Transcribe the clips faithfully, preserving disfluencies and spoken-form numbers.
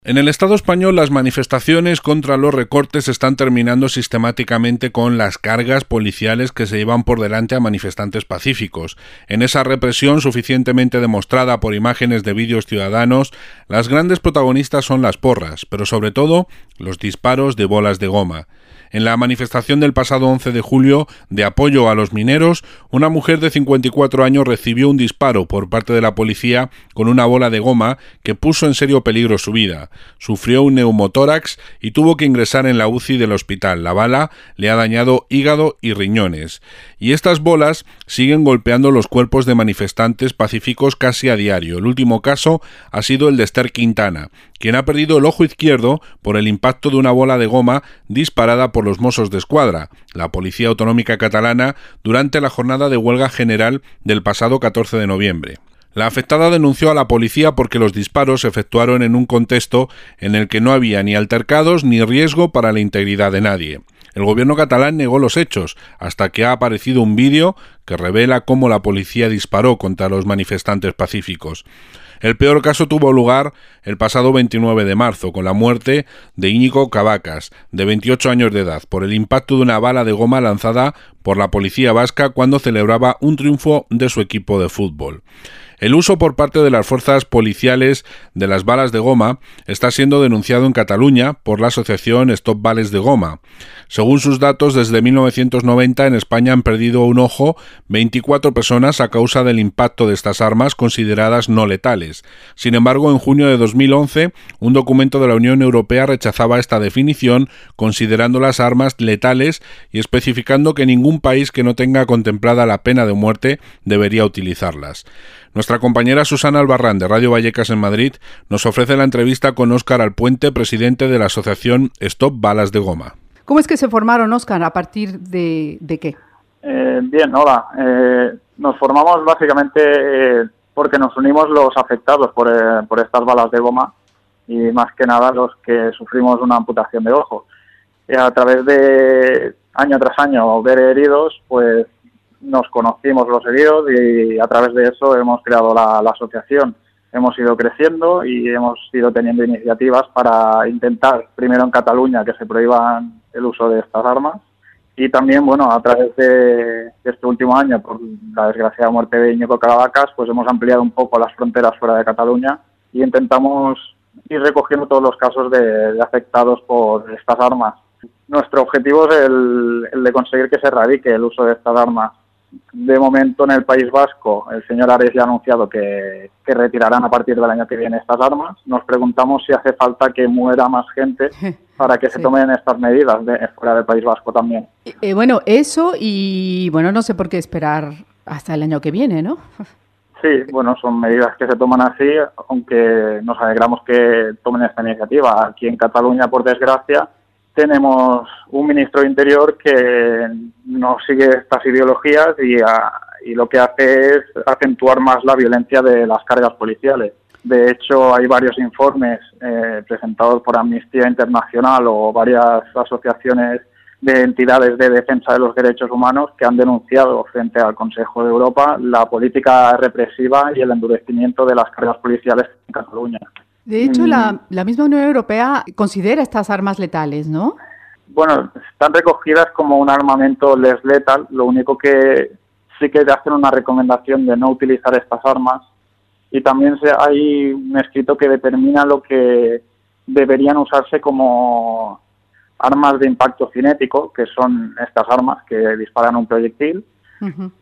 En el Estado español, las manifestaciones contra los recortes están terminando sistemáticamente con las cargas policiales que se llevan por delante a manifestantes pacíficos. En esa represión suficientemente demostrada por imágenes de vídeos ciudadanos, las grandes protagonistas son las porras, pero sobre todo los disparos de bolas de goma. En la manifestación del pasado once de julio de apoyo a los mineros, una mujer de cincuenta y cuatro años recibió un disparo por parte de la policía con una bola de goma que puso en serio peligro su vida. Sufrió un neumotórax y tuvo que ingresar en la U C I del hospital. La bala le ha dañado hígado y riñones. Y estas bolas siguen golpeando los cuerpos de manifestantes pacíficos casi a diario. El último caso ha sido el de Esther Quintana, quien ha perdido el ojo izquierdo por el impacto de una bola de goma disparada por los Mossos d'Esquadra, la Policía Autonómica Catalana, durante la jornada de huelga general del pasado catorce de noviembre. La afectada denunció a la policía porque los disparos se efectuaron en un contexto en el que no había ni altercados ni riesgo para la integridad de nadie. El gobierno catalán negó los hechos, hasta que ha aparecido un vídeo que revela cómo la policía disparó contra los manifestantes pacíficos. El peor caso tuvo lugar el pasado veintinueve de marzo, con la muerte de Íñigo Cabacas, de veintiocho años de edad, por el impacto de una bala de goma lanzada por la policía vasca cuando celebraba un triunfo de su equipo de fútbol. El uso por parte de las fuerzas policiales de las balas de goma está siendo denunciado en Cataluña por la asociación Stop Bales de Goma. Según sus datos, desde mil novecientos noventa en España han perdido un ojo veinticuatro personas a causa del impacto de estas armas consideradas no letales. Sin embargo, en junio de dos mil once, un documento de la Unión Europea rechazaba esta definición, considerándolas armas letales y especificando que ningún país que no tenga contemplada la pena de muerte debería utilizarlas. Nuestra compañera Susana Albarrán, de Radio Vallecas en Madrid, nos ofrece la entrevista con Óscar Alpuente, presidente de la asociación Stop Balas de Goma. ¿Cómo es que se formaron, Óscar? ¿A partir de, de qué? Eh, bien, hola. Eh, nos formamos básicamente eh, porque nos unimos los afectados por, eh, por estas balas de goma y más que nada los que sufrimos una amputación de ojo. Y a través de año tras año ver heridos, pues nos conocimos los heridos y a través de eso hemos creado la, la asociación. Hemos ido creciendo y hemos ido teniendo iniciativas para intentar, primero en Cataluña, que se prohíban el uso de estas armas y también, bueno, a través de, de este último año, por la desgraciada muerte de Íñigo Cabacas, pues hemos ampliado un poco las fronteras fuera de Cataluña y intentamos ir recogiendo todos los casos de, de afectados por estas armas. Nuestro objetivo es el, el de conseguir que se erradique el uso de estas armas. De momento en el País Vasco el señor Ares ya ha anunciado que, que retirarán a partir del año que viene estas armas. Nos preguntamos si hace falta que muera más gente para que se sí. tomen estas medidas de, fuera del País Vasco también. Eh, bueno, eso y bueno, no sé por qué esperar hasta el año que viene, ¿no? Sí, bueno, son medidas que se toman así, aunque nos alegramos que tomen esta iniciativa. Aquí en Cataluña, por desgracia, tenemos un ministro de Interior que no sigue estas ideologías y, a, y lo que hace es acentuar más la violencia de las cargas policiales. De hecho, hay varios informes eh, presentados por Amnistía Internacional o varias asociaciones de entidades de defensa de los derechos humanos que han denunciado frente al Consejo de Europa la política represiva y el endurecimiento de las cargas policiales en Cataluña. De hecho, la, la misma Unión Europea considera estas armas letales, ¿no? Bueno, están recogidas como un armamento less letal, lo único que sí que te hacen una recomendación de no utilizar estas armas y también se, hay un escrito que determina lo que deberían usarse como armas de impacto cinético, que son estas armas que disparan un proyectil, uh-huh.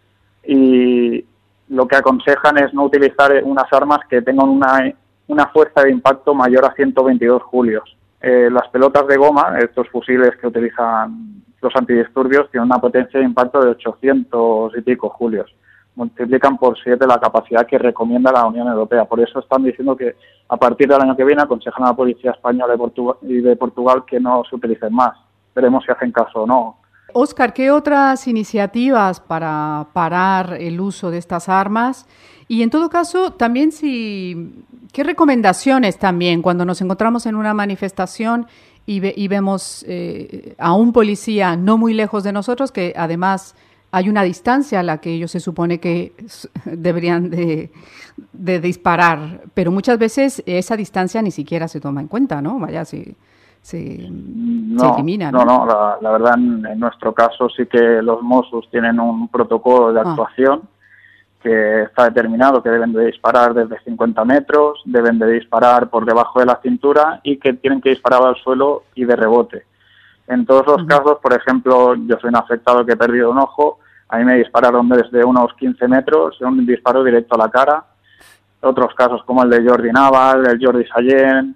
y lo que aconsejan es no utilizar unas armas que tengan una una fuerza de impacto mayor a ciento veintidós julios. Eh, las pelotas de goma, estos fusiles que utilizan los antidisturbios, tienen una potencia de impacto de ochocientos y pico julios. Multiplican por siete la capacidad que recomienda la Unión Europea. Por eso están diciendo que a partir del año que viene aconsejan a la Policía Española y, Portugal, y de Portugal que no se utilicen más. Veremos si hacen caso o no. Óscar, ¿qué otras iniciativas para parar el uso de estas armas? Y en todo caso, también si, ¿qué recomendaciones también cuando nos encontramos en una manifestación y, ve, y vemos eh, a un policía no muy lejos de nosotros que además hay una distancia a la que ellos se supone que deberían de, de disparar, pero muchas veces esa distancia ni siquiera se toma en cuenta, ¿no? Vaya, se, se, no, se elimina, ¿no? No, no, no la, la verdad en, en nuestro caso sí que los Mossos tienen un protocolo de actuación ah. que está determinado que deben de disparar desde cincuenta metros, deben de disparar por debajo de la cintura y que tienen que disparar al suelo y de rebote. En todos los uh-huh. casos, por ejemplo, yo soy un afectado que he perdido un ojo, a mí me dispararon desde unos quince metros, un disparo directo a la cara. Otros casos como el de Jordi Naval, el Jordi Sallén,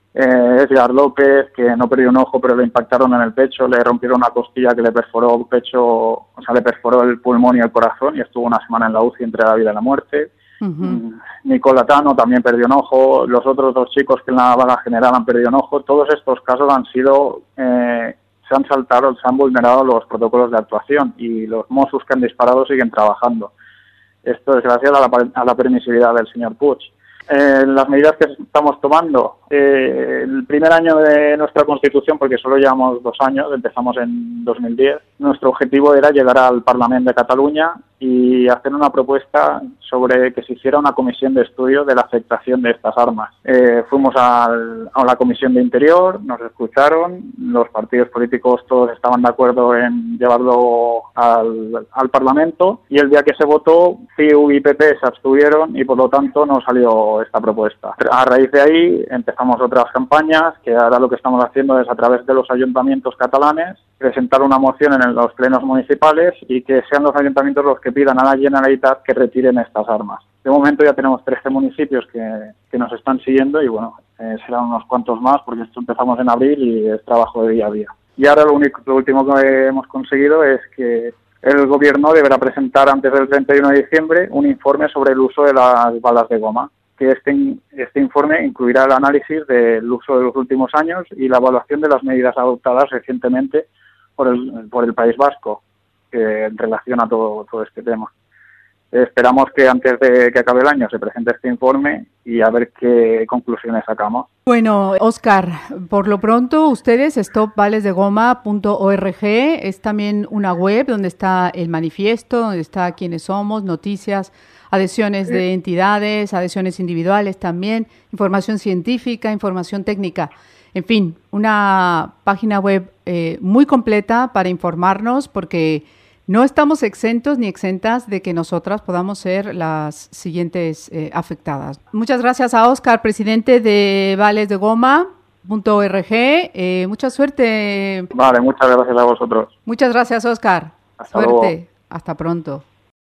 eh, Edgar López, que no perdió un ojo pero le impactaron en el pecho, le rompieron una costilla que le perforó el pecho, o sea, le perforó el pulmón y el corazón y estuvo una semana en la U C I entre la vida y la muerte. Uh-huh. Nicola Tano también perdió un ojo, los otros dos chicos que en la bala general han perdido un ojo. Todos estos casos han sido, eh, se han saltado, se han vulnerado los protocolos de actuación y los Mossos que han disparado siguen trabajando. Esto es gracias a la, a la permisividad del señor Puig. Eh, las medidas que estamos tomando, eh, el primer año de nuestra Constitución, porque solo llevamos dos años, empezamos en dos mil diez, nuestro objetivo era llegar al Parlamento de Cataluña y hacer una propuesta sobre que se hiciera una comisión de estudio de la afectación de estas armas. Eh, fuimos al, a la Comisión de Interior, nos escucharon, los partidos políticos todos estaban de acuerdo en llevarlo al, al Parlamento y el día que se votó, C I U y P P se abstuvieron y por lo tanto no salió esta propuesta. A raíz de ahí empezamos otras campañas que ahora lo que estamos haciendo es a través de los ayuntamientos catalanes presentar una moción en los plenos municipales y que sean los ayuntamientos los que pidan a la Generalitat que retiren estas armas. De momento ya tenemos trece municipios que, que nos están siguiendo y bueno, eh, serán unos cuantos más porque esto empezamos en abril y es trabajo de día a día. Y ahora lo único, lo último que hemos conseguido es que el gobierno deberá presentar antes del treinta y uno de diciembre un informe sobre el uso de las balas de goma, que este, este informe incluirá el análisis del uso de los últimos años y la evaluación de las medidas adoptadas recientemente por el, por el País Vasco, que relaciona todo, todo este tema. Esperamos que antes de que acabe el año se presente este informe y a ver qué conclusiones sacamos. Bueno, Óscar, por lo pronto ustedes, stop bales de goma punto org, es también una web donde está el manifiesto, donde está quiénes somos, noticias, adhesiones sí. de entidades, adhesiones individuales también, información científica, información técnica. En fin, una página web eh, muy completa para informarnos porque no estamos exentos ni exentas de que nosotras podamos ser las siguientes eh, afectadas. Muchas gracias a Óscar, presidente de Vales de Goma punto org. Eh, mucha suerte. Vale, muchas gracias a vosotros. Muchas gracias, Óscar. Hasta suerte. Luego. Hasta pronto.